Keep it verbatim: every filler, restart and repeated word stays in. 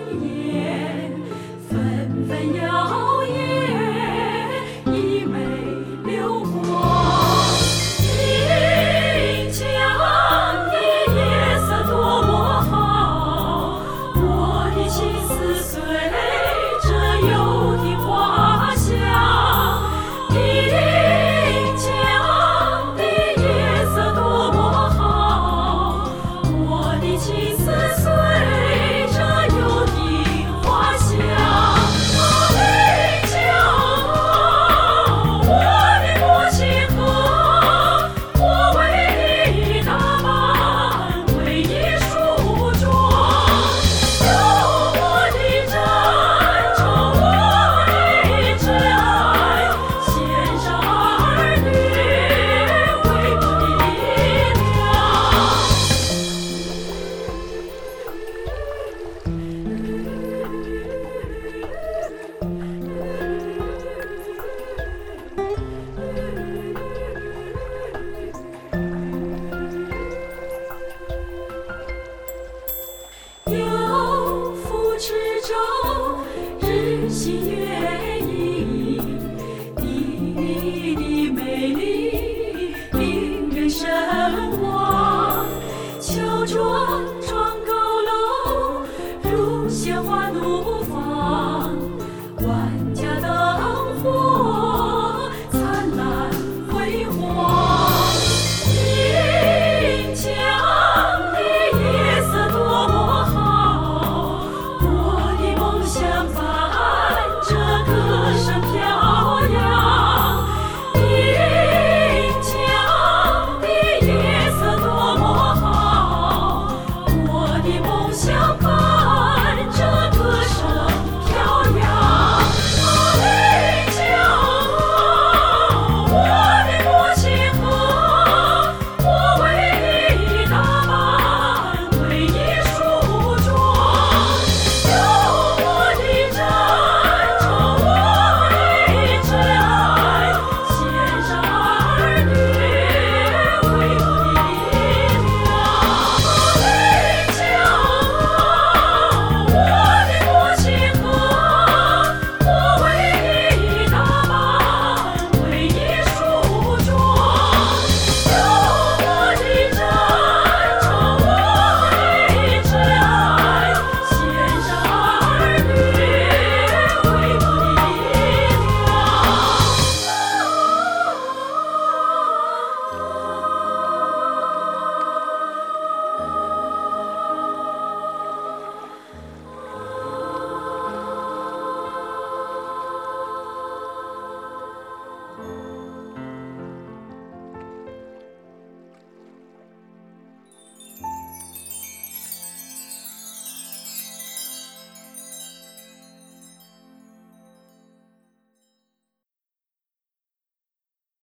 眼，纷纷摇曳，一眉流光。临江的夜色多么好，我的情丝随着游艇滑翔。临江的夜色多么好，我的情丝随着游艇滑翔。啊，临江啊，我的母亲河，我为你打扮，为你梳妆。有我的战场，我的挚爱，献上儿女为我的力量。有福池中，日新月异，你的美丽令人神往。乔装装高楼，如鲜花怒